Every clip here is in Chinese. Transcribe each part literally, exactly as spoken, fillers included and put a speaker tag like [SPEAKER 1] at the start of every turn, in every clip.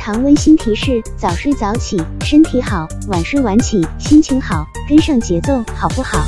[SPEAKER 1] 堂温馨提示：早睡早起，身体好；晚睡晚起，心情好。跟上节奏，好不好？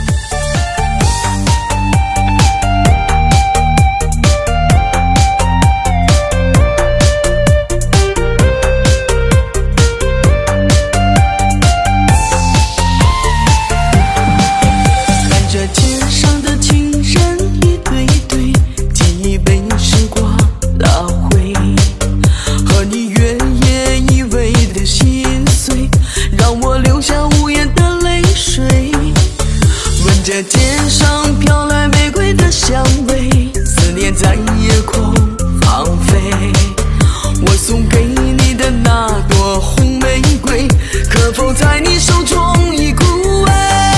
[SPEAKER 2] 肩上飘来玫瑰的香味，思念在夜空放飞。我送给你的那朵红玫瑰，可否在你手中已枯萎？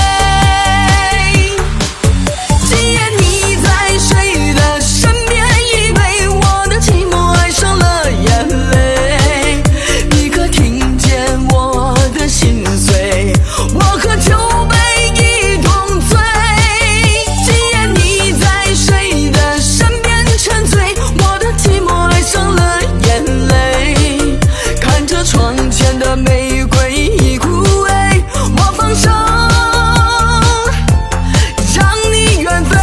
[SPEAKER 2] 今夜你在谁的身边，以为我的寂寞爱上了眼泪。你可听见我的心碎？我喝酒杯一同醉。玫瑰已枯萎，我放手，让你远飞。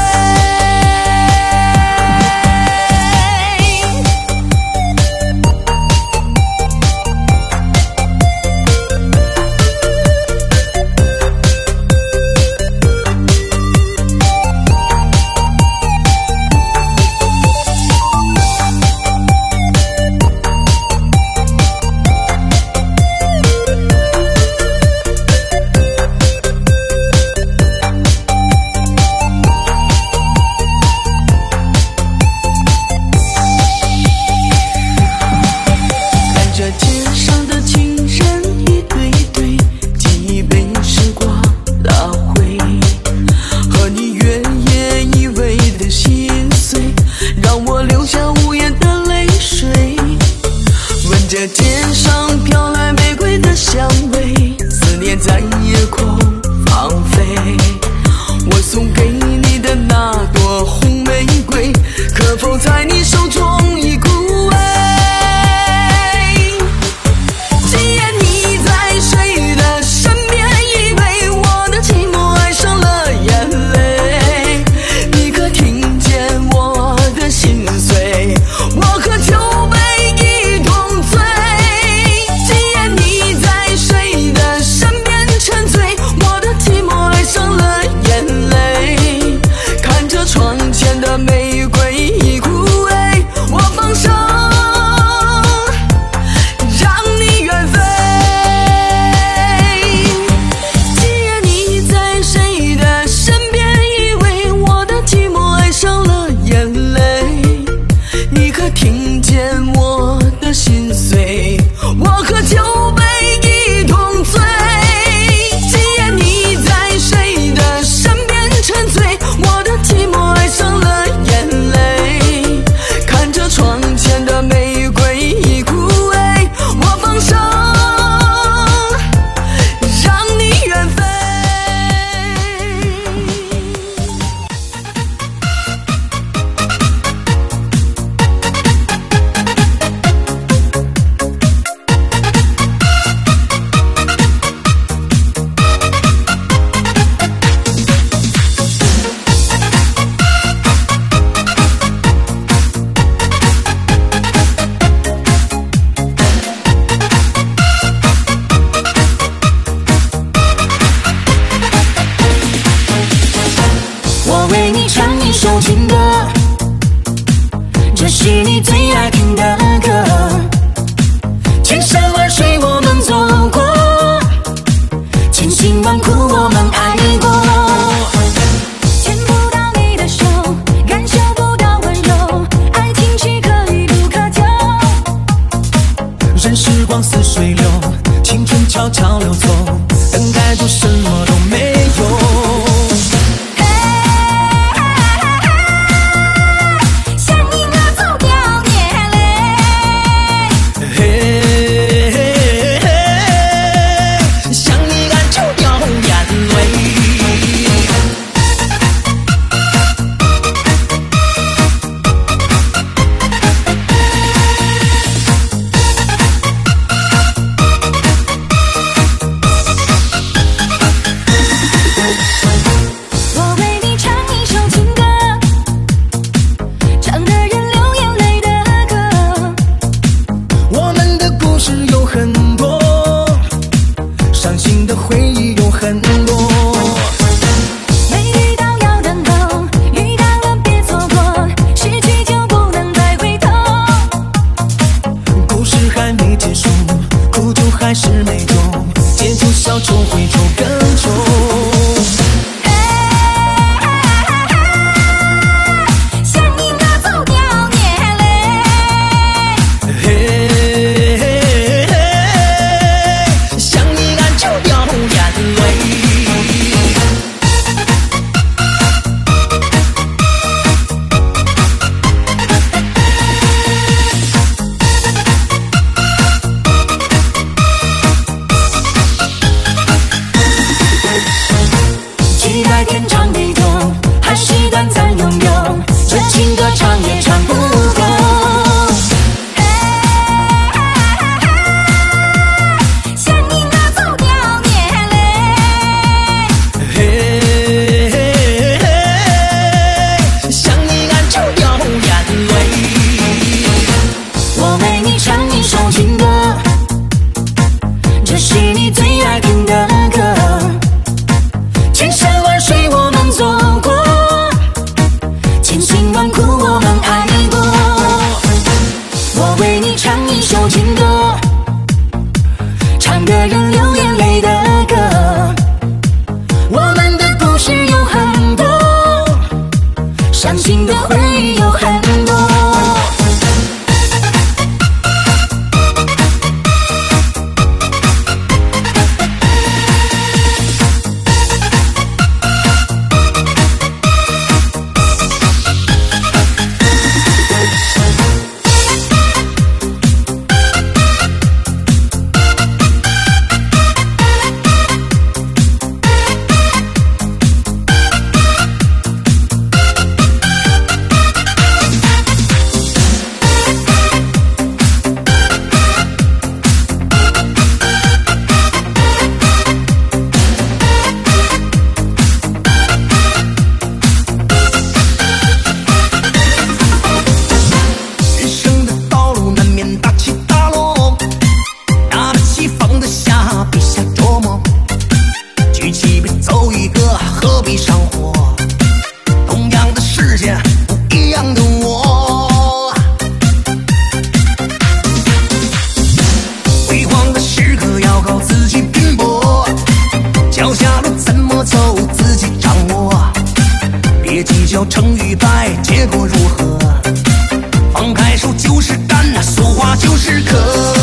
[SPEAKER 2] 肩上飘来玫瑰的香味，思念在夜空放飞。我送给你的那朵红玫瑰，可否在你手中已枯萎？今夜你在谁的身边，以为我的寂寞爱上了眼泪。你可听见我的心碎？我喝酒杯一同醉。玫瑰已枯萎，我放手，让你远飞。今夜你在谁的身边，以为我的寂寞爱上了眼泪。你可听见我的心碎？我喝酒杯一同醉。今夜你在谁的身边沉醉，我的寂寞爱上了窗前的玫瑰已枯萎，我放手，让你远飞。
[SPEAKER 3] 为你唱一首情歌，这是你最爱听的歌。千山万水我们走过，千辛万苦我们爱过。牵不到你的手，感受不到温柔，爱情岂可遇不可求。任时光似水流，青春悄悄溜走，等待着什么都没有。 相信的会有很多。
[SPEAKER 2] 成与败，结果如何？放开手就是干，俗话就是渴。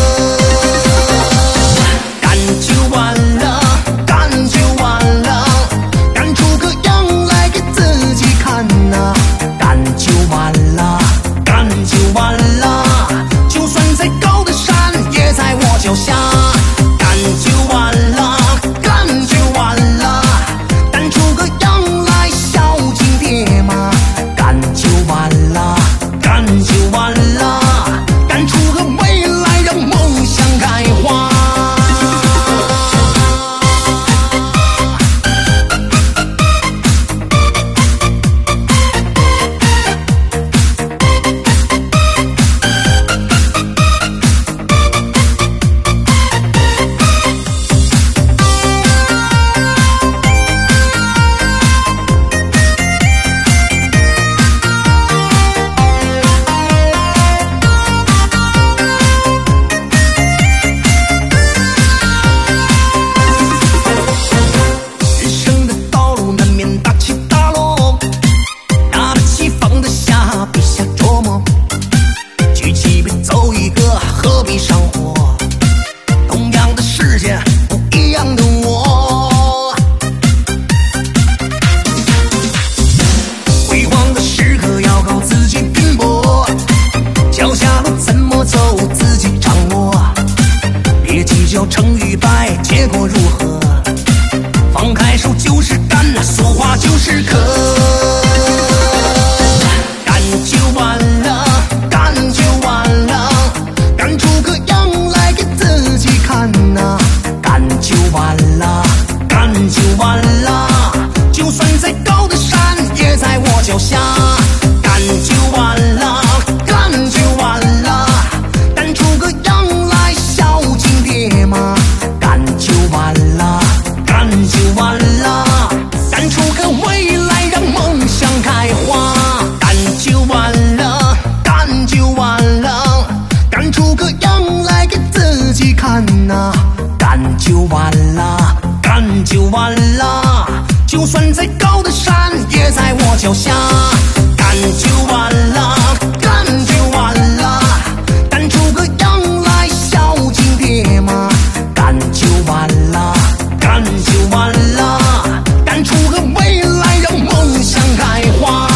[SPEAKER 2] 干就完了，干就完了，干出个样来给自己看呐、啊。干就完了，干就完了，就算再高的山也在我脚下。干就完了，干就完了，干出个样来孝敬爹妈。干就完了，干就完了，干出个未来让梦想开花。成与败，结果如何？放开手就是干，俗话就是渴。干就完了，干就完了，干出个样来给自己看呐、啊。干就完了，干就完了，就算再高的山也在我脚下。干就完了，干就完了，干出个样来孝敬爹妈。干就完了，干就完了，干出个未来让梦想开花。干就完了，干就完了，干出个样来给自己看呐、啊。干就完了，干就完了，就算再高的山也在我脚下。干就完了，干就完了，干出个样来孝敬爹妈。干就完了，干就完了，干出个未来让梦想开花。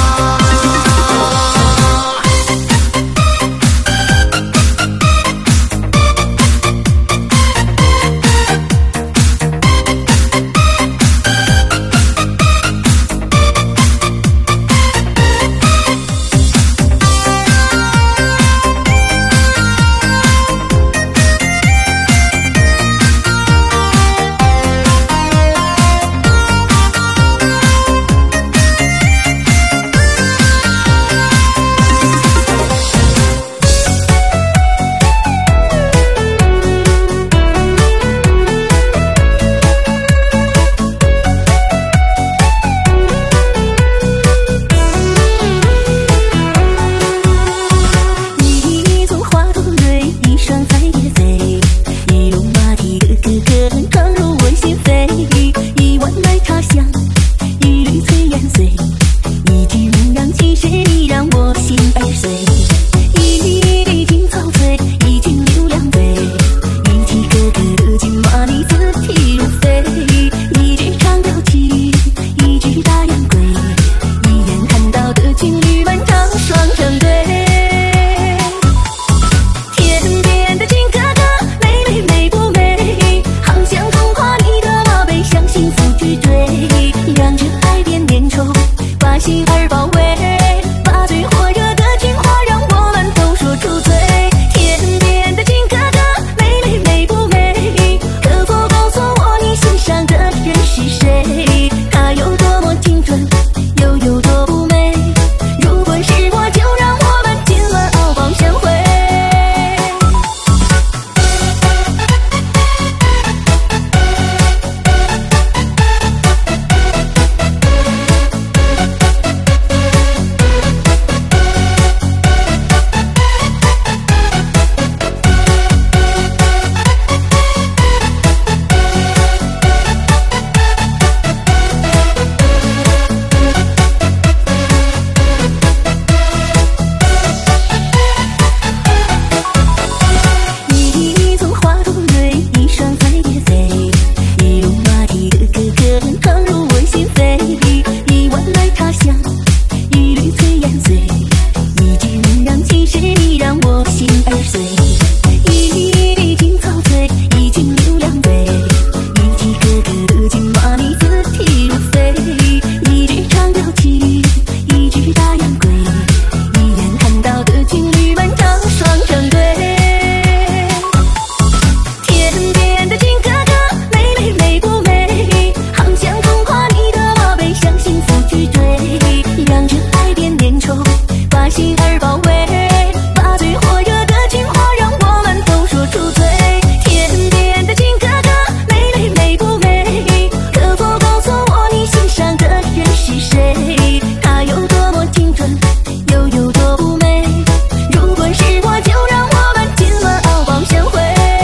[SPEAKER 4] 它有多么精准，又有多妩媚。如果是我，就让我们今晚遨网相会。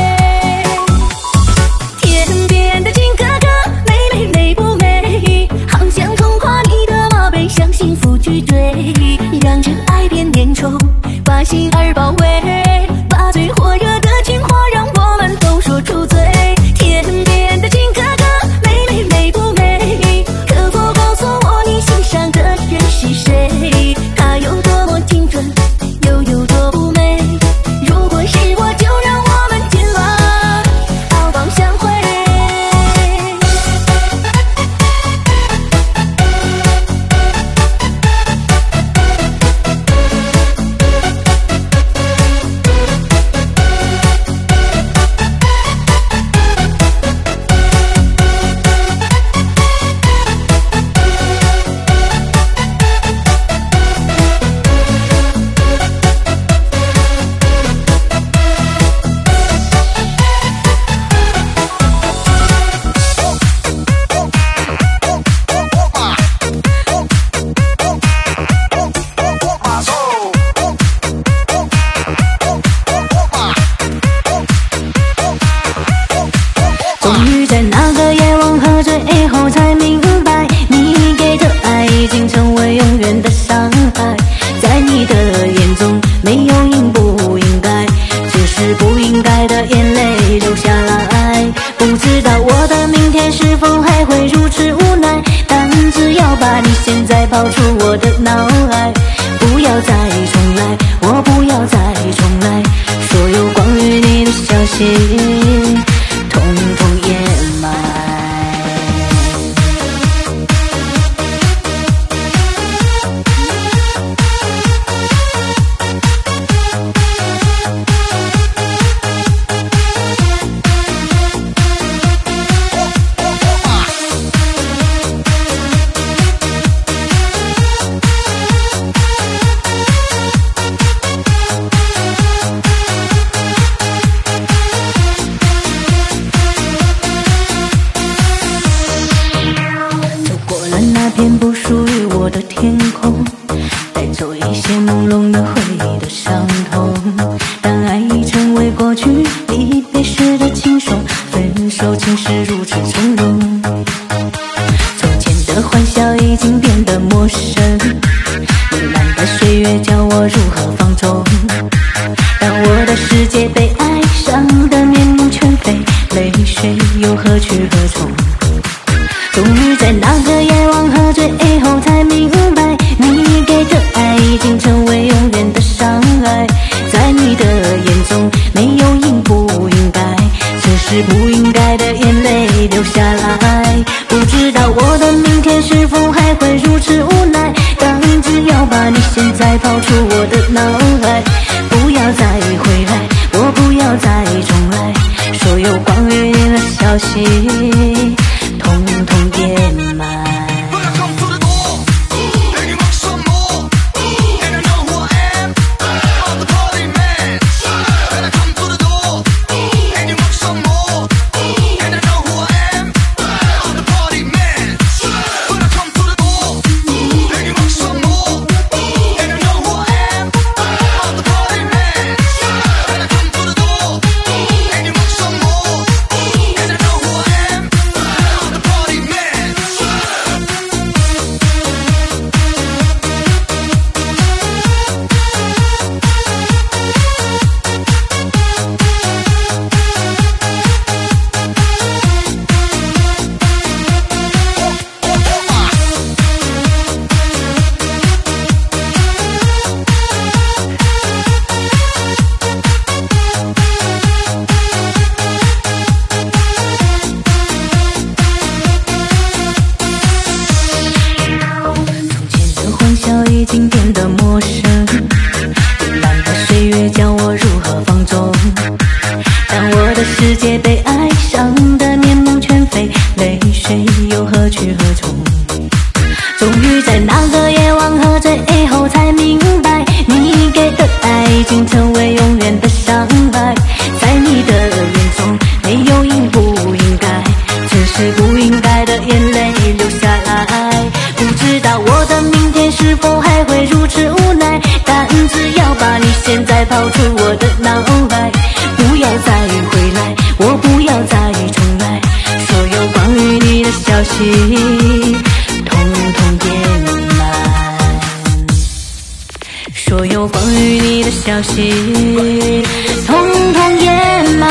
[SPEAKER 4] 天边的金哥哥，美美美不美？好像童话里的马背向幸福去追，让这爱变粘稠，把心儿包围，把最火热的情话让我们都说出嘴。天边的金哥哥，美美美不美？可否告诉我你心上的人是谁？他有多么精准，又有多妩媚？如果是我，就让我们今晚遨网相会。终于在那个夜晚喝醉以后才明白，你给的爱已经成为永远的伤害。在你的眼中没有应不应该，只是不应该的眼泪流下来。不知道我的明天是否还会如此无奈，但只要把你现在抛出我的脑海，不要再重来，我不要再重来，所有关于你的消息统统掩埋。那片不属于我的天空，带走一些朦胧的回忆的伤痛。当爱已成为过去，离别时的轻松，分手竟是如此从容。从前的欢笑已经变得陌生，糜烂的岁月教我如何放纵。当我的世界被爱伤得面目全非，泪水又何去何从？终于在那个夜晚喝醉以后才明白，你给的爱已经成为永远的伤害。在你的眼中没有应不应该，只是不应该的眼泪流下来。不知道我的明天是否还会如此无奈，但只要把你现在抛出我的脑海，不要再回来，我不要再重来，所有关于你的消息统统掩埋。已经变得陌生，糜烂的岁月教我如何放纵。当我的世界被爱伤得面目全非，泪水又何去何从？终于在那个夜晚喝醉以后才明白，你给的爱已经成为永远的伤害。在你的眼中没有应不应该，只是不应该的眼泪流下来。不知道我的有关于你的消息，统统掩埋。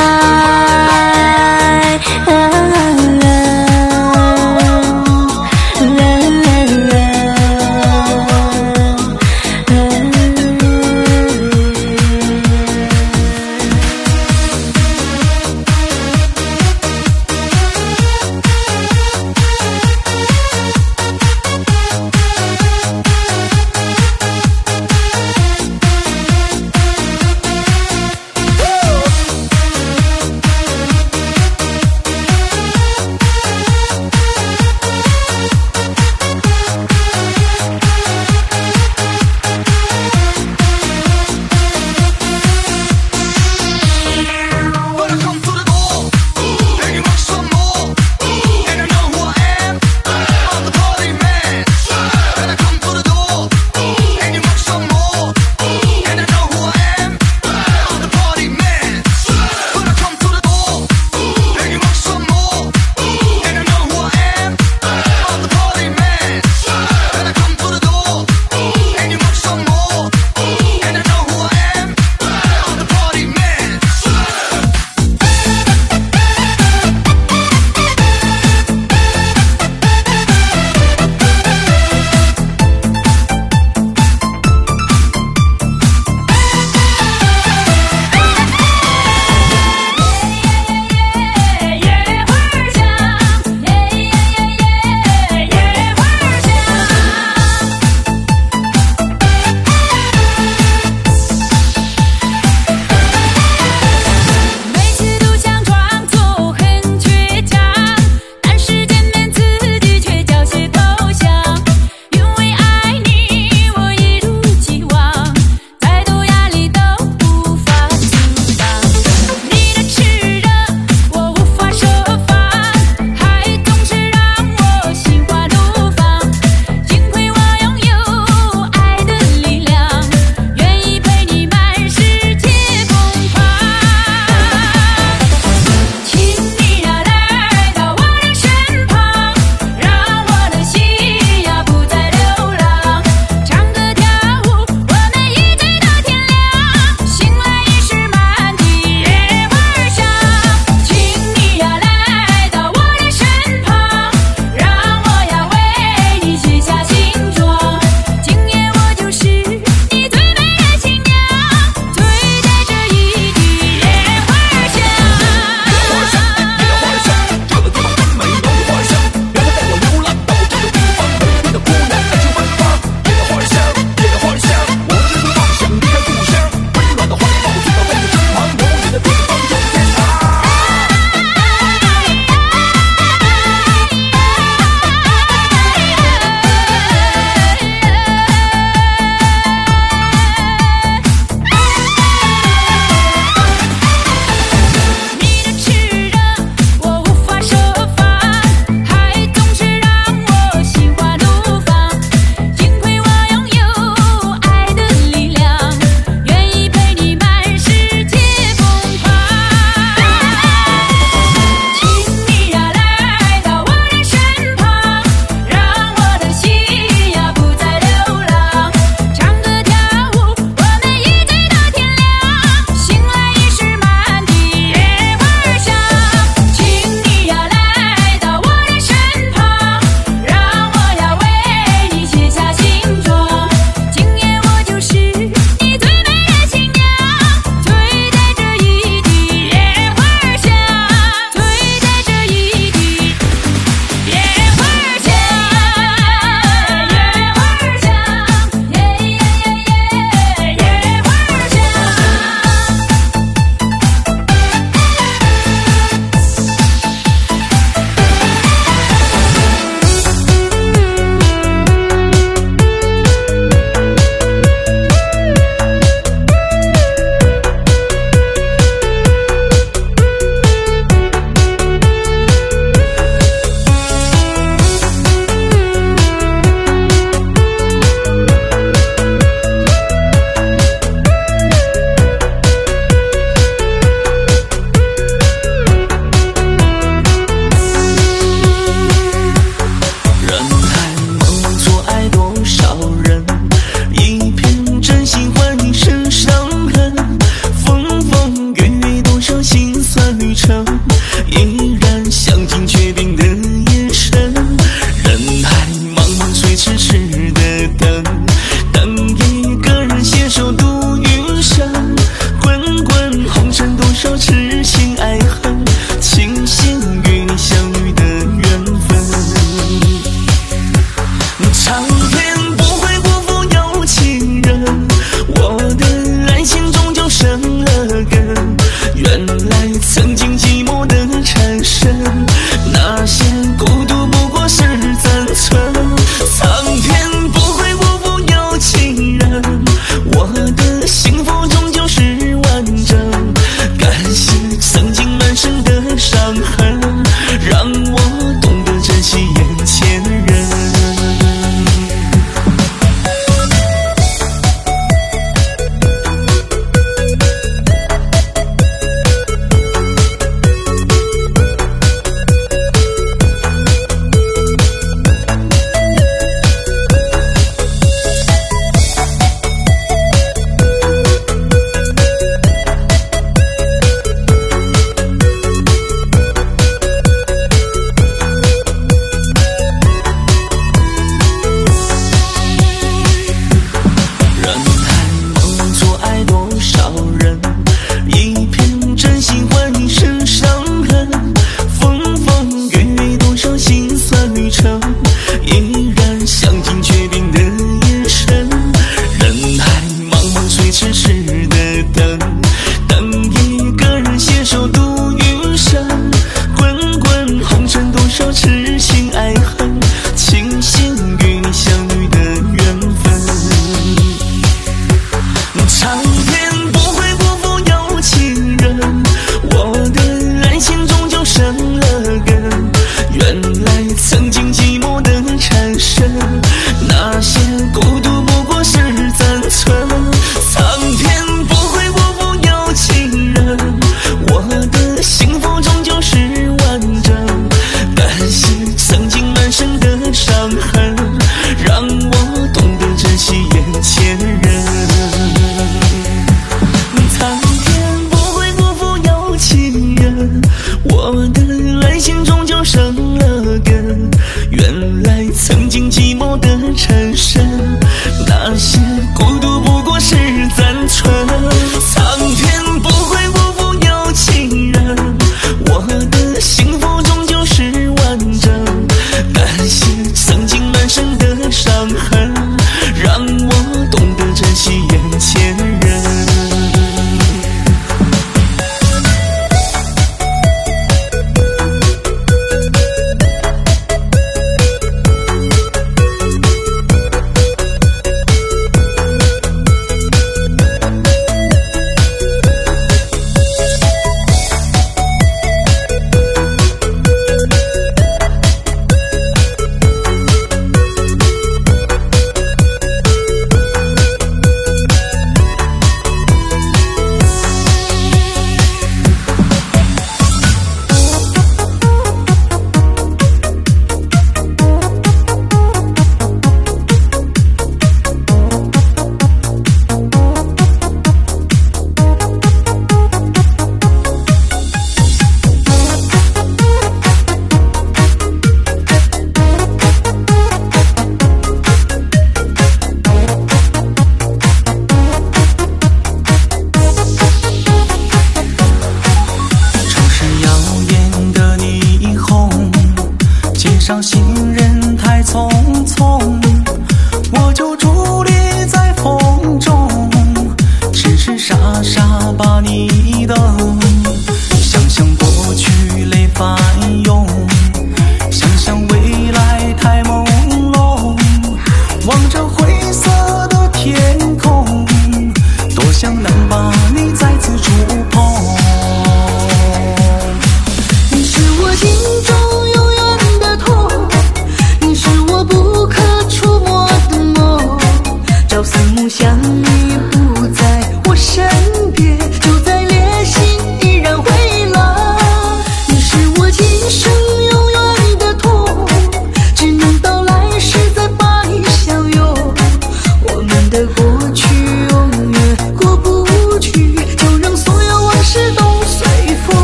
[SPEAKER 2] 的过去永远过不去，就让所有往事都随风。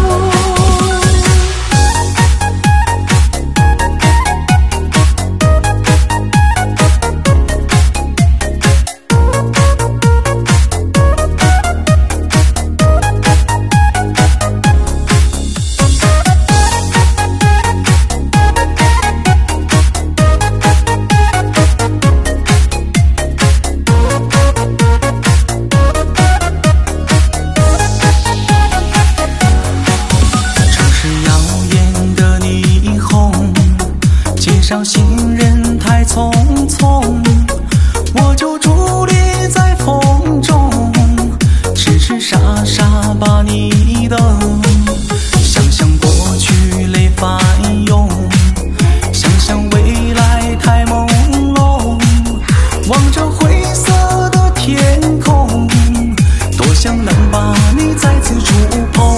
[SPEAKER 3] 上行人太匆匆，我就伫立在风中，痴痴傻傻把你等。想想过去泪翻涌，想想未来太朦胧，望着灰色的天空，多想能把你再次触碰。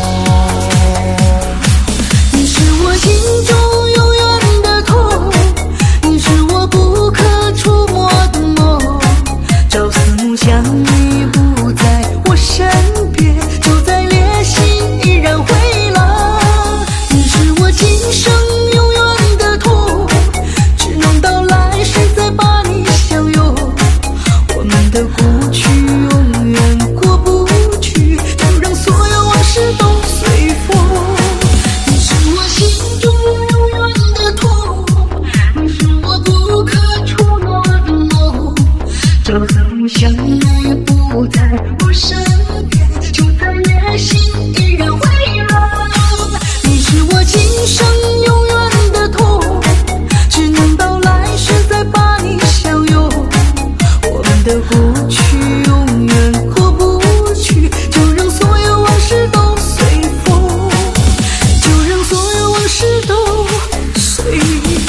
[SPEAKER 2] 你是我心中永远的痛，你是我不可触摸的梦。朝思暮想，你不在我身边，就在裂心依然回廊。你是我今生永远的痛，只能到来世再把你相拥。我们的过去永远过不去，就让所有往事都随风。你是我心中永远的痛，你是我不可触摸的梦。朝思暮想，你不在我身边，就在裂心依然回廊。你是我今生永远的痛，只能到来世再把你相拥。我们的过去永远过不去，就让所有往事都随风，就让所有往事都随风。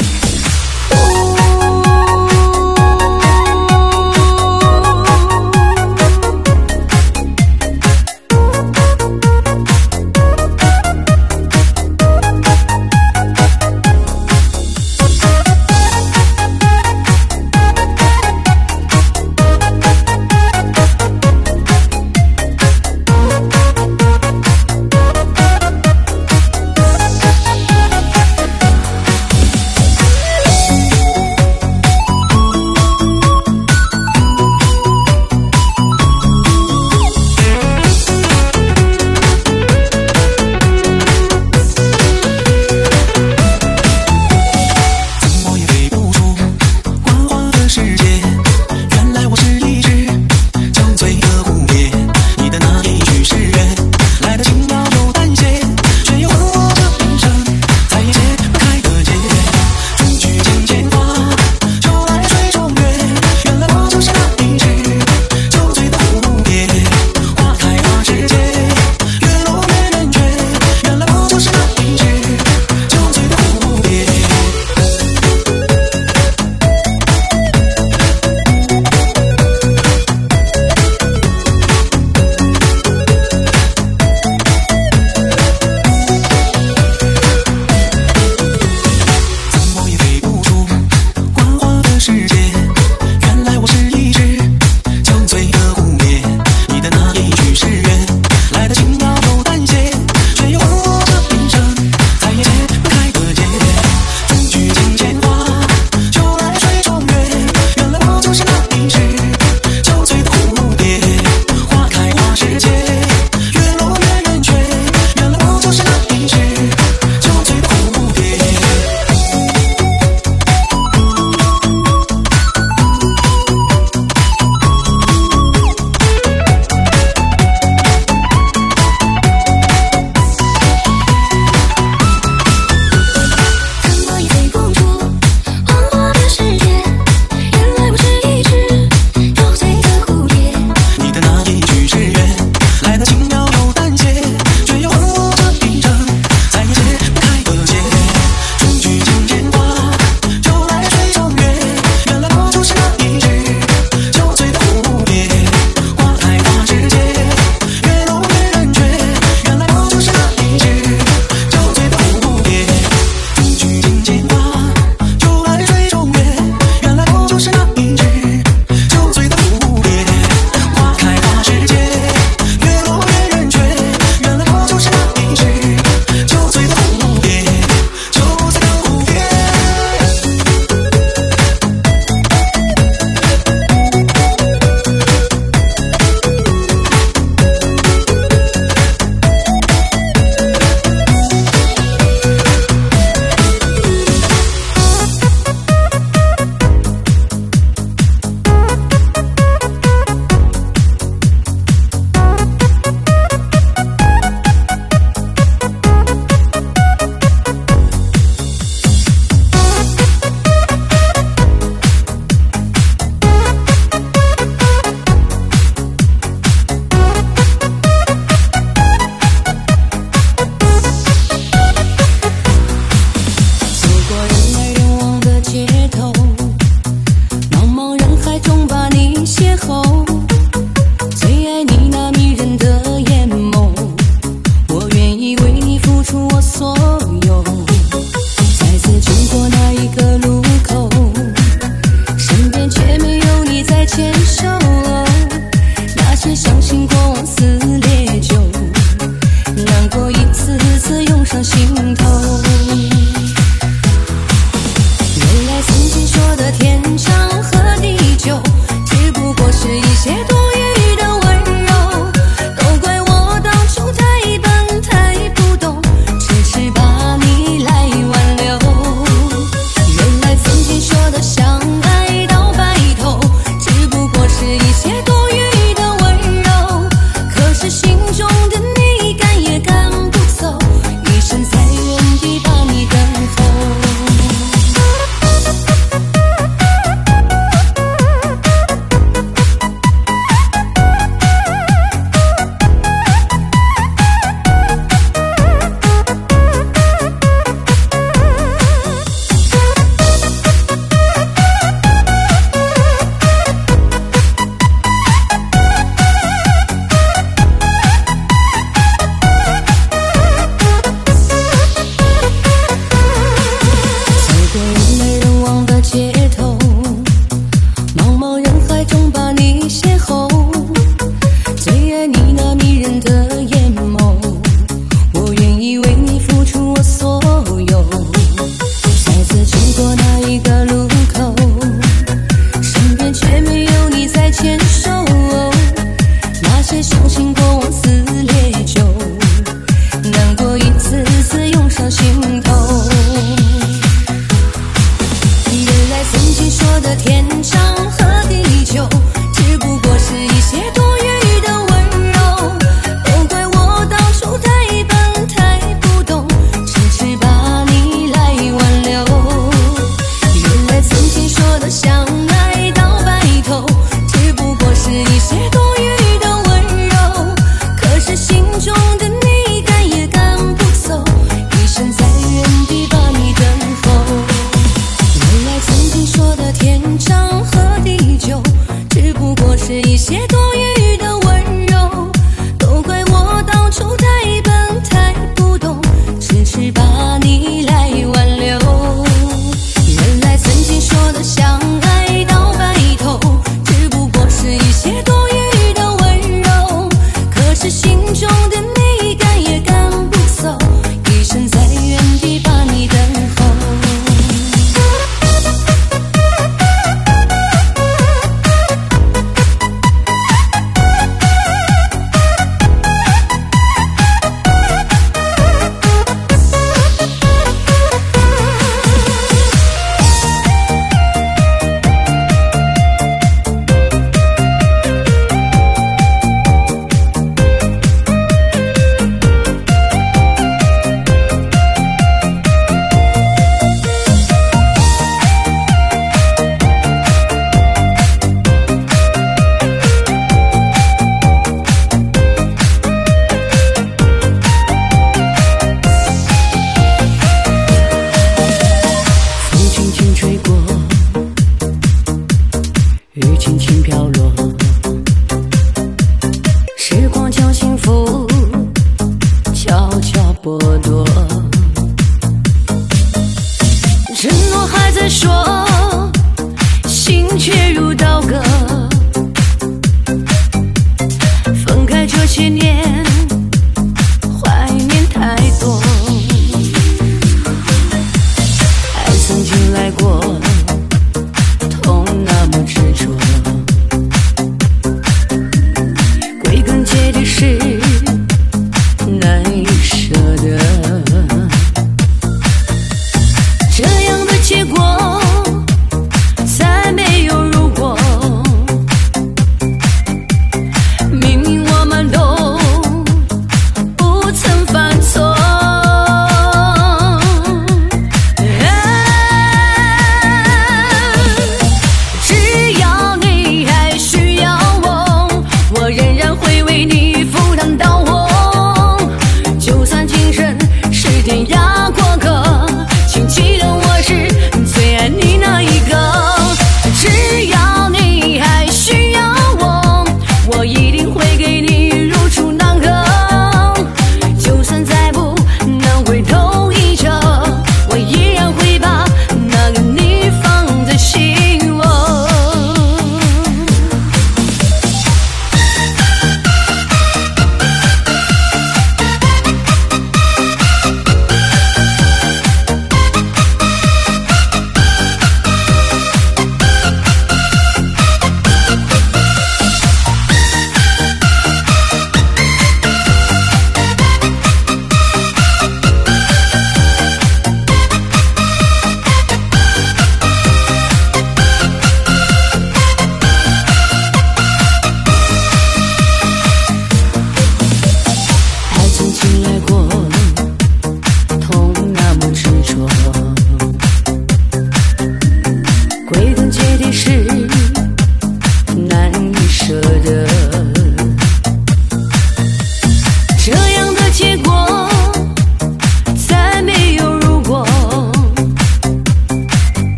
[SPEAKER 2] 些多余的温柔，都怪我当初太笨太不懂，迟迟把你来挽留。原来曾经说的相爱到白头，只不过是一些多余的温柔，可是心中的你赶也赶不走，一生在原地把你等候。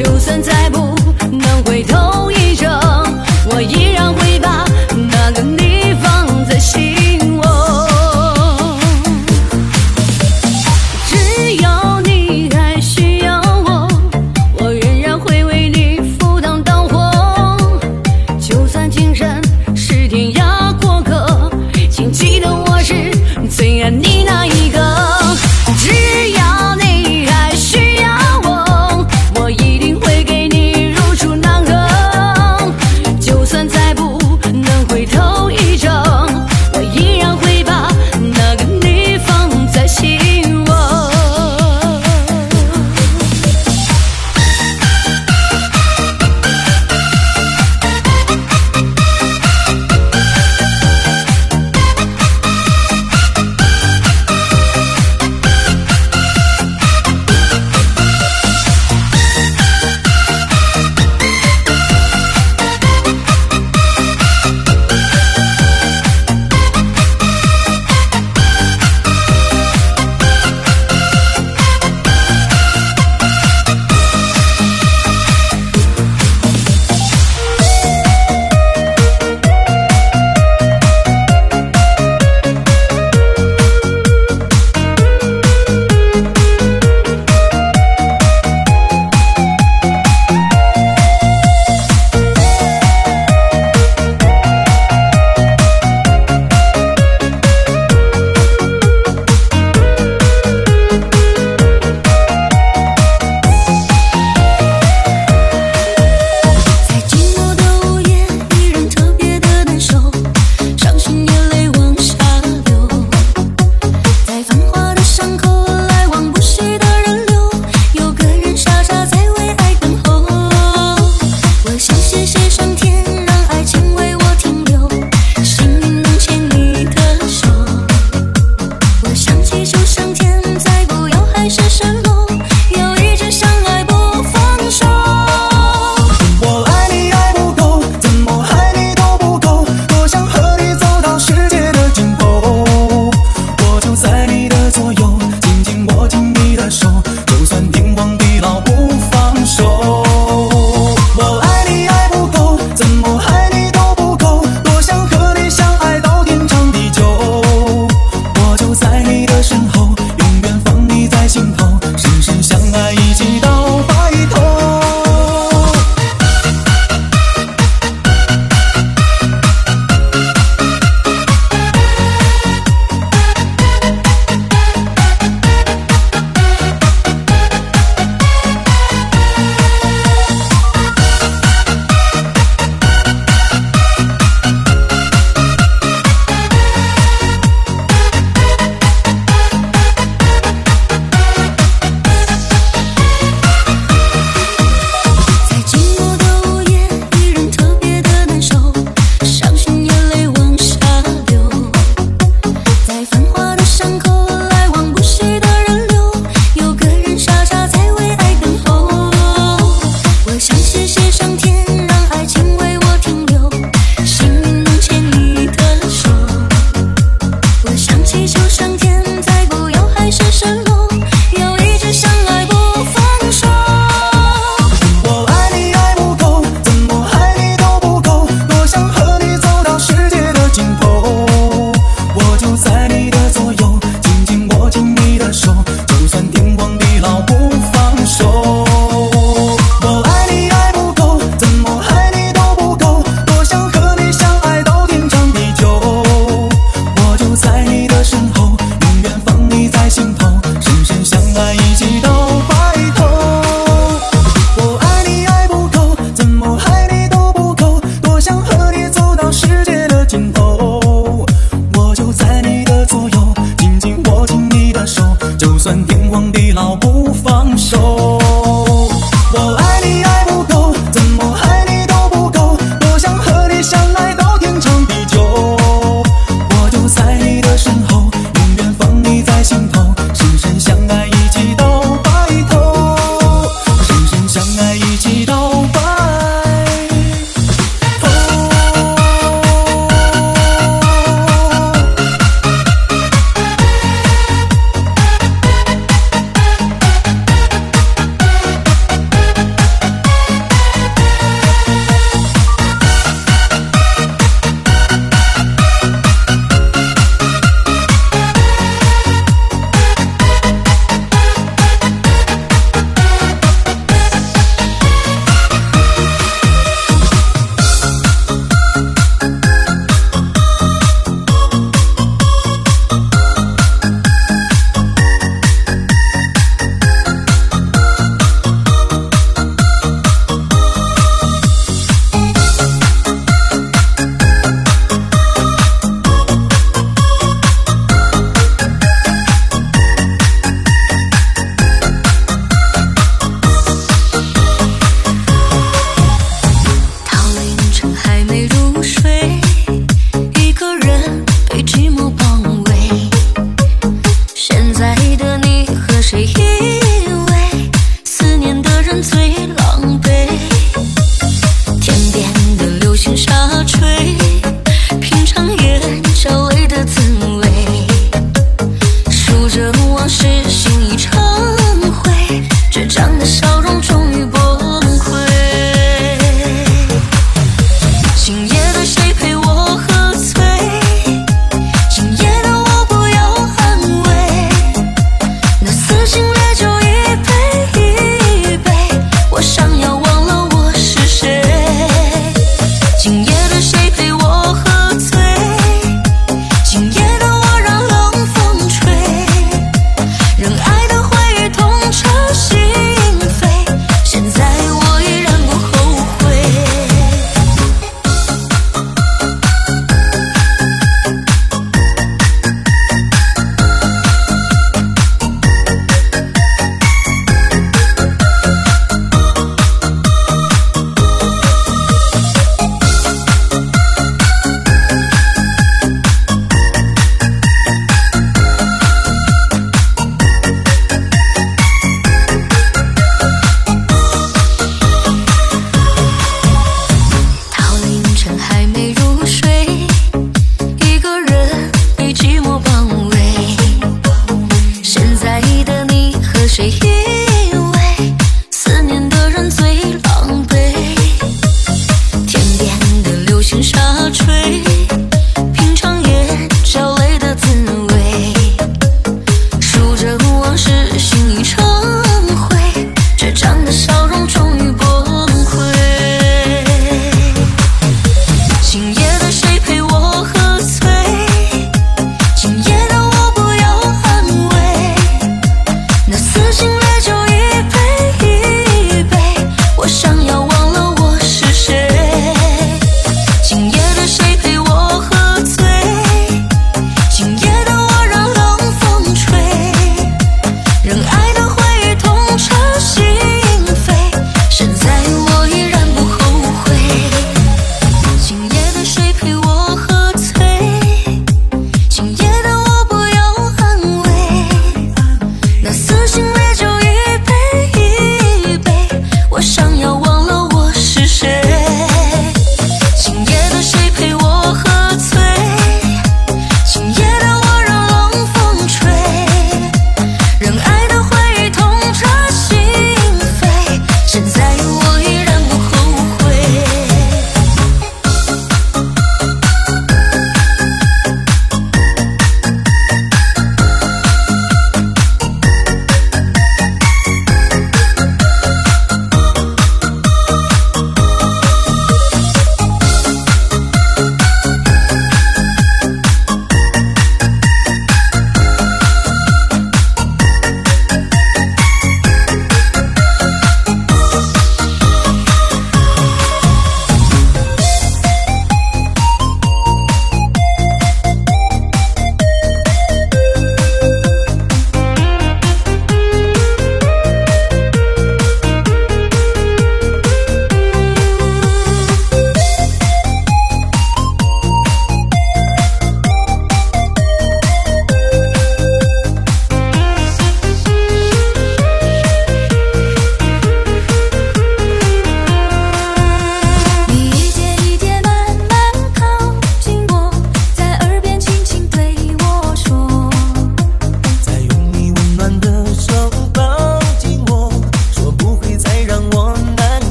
[SPEAKER 2] 就算再不能回头一程，我依然会把那个你放在心窝。只要你还需要我，我仍然会为你赴汤蹈火。就算今生是天涯过客，请记得我是最爱你那一个。只要你还需要我，我一定会给你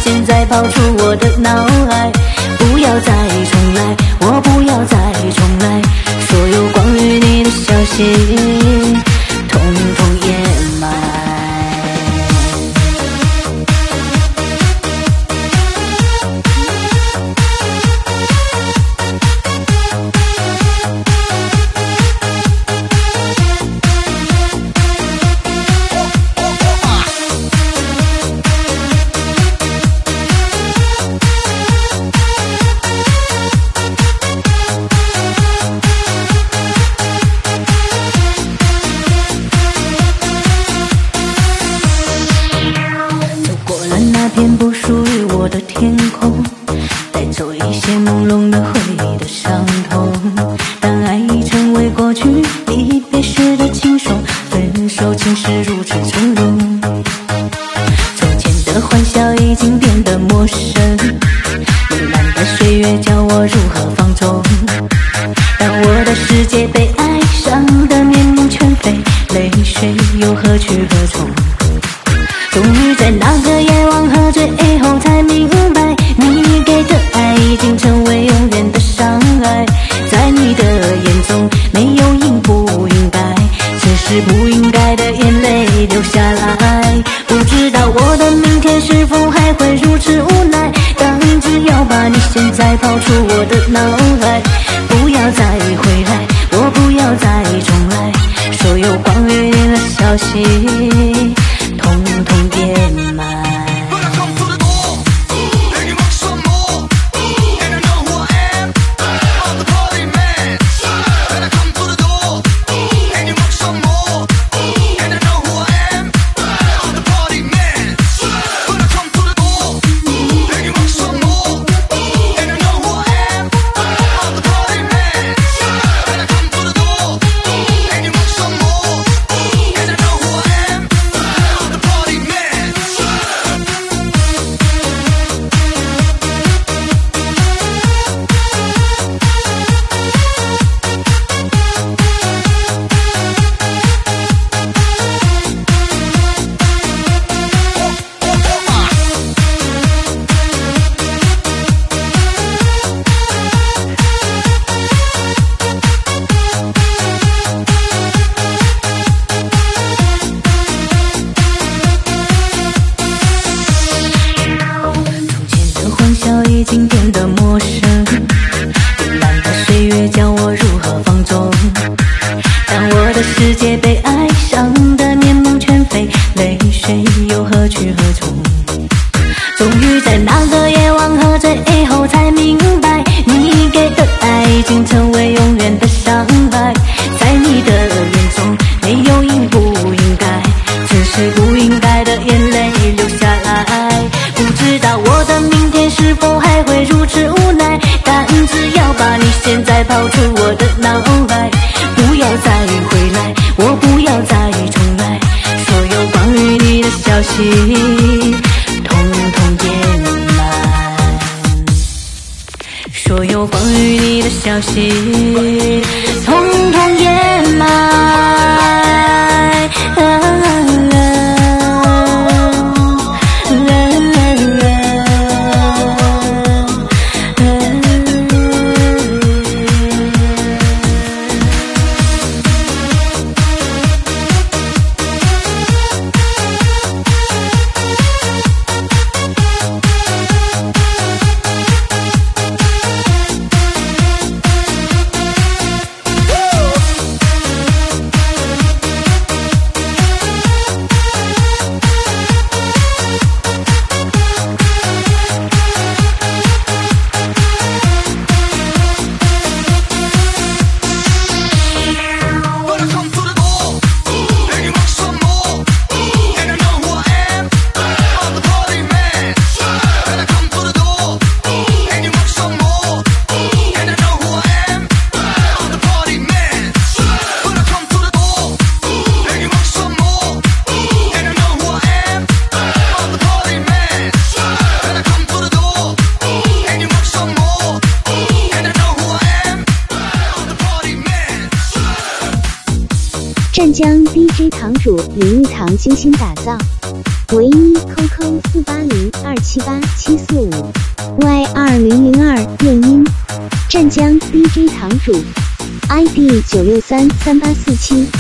[SPEAKER 4] 现在跑出我的脑海，不要再重来，我不要再重来，所有关于你的消息统统掩埋。片不属于我的天空，带走一些朦胧的回忆的伤痛。当爱已成为过去，离别时的轻松，分手竟是如此从容。从前的欢笑已经变得陌生，荏苒的岁月教我如何放纵。当我的世界被爱伤得面目全非，泪水又何去何从？终于在那个夜晚喝醉后才明白，你给的爱已经成为永远的伤害。在你的眼中没有应不应该，只是不应该的眼泪流下来。不知道我的明天是否还会如此无奈，但只要把你现在抛出我的脑海，不要再回来，我不要再重来，所有关于你的消息统统变卖。已经变得陌生，荏苒的岁月教我如何放纵。当我的世界被爱伤得面目全非，泪水又何去何从？终于在那个夜晚喝醉后才明白，你给的爱已经成为永远的伤害。在你的眼中没有应不应该，只是不应该的眼泪流下来。不知道我的明天是否还会如此无奈，但只要把你现在抛出我的脑海，不要再回来，我不要再重来，所有关于你的消息统统掩埋，所有关于你的消息统统掩埋。
[SPEAKER 1] 湛江 D J 堂主林玉堂精心打造，唯一 Q Q 四八零二七。 七八七四五 Y 二零零二电音，湛江 D J 堂主 I D 九六三三八四七。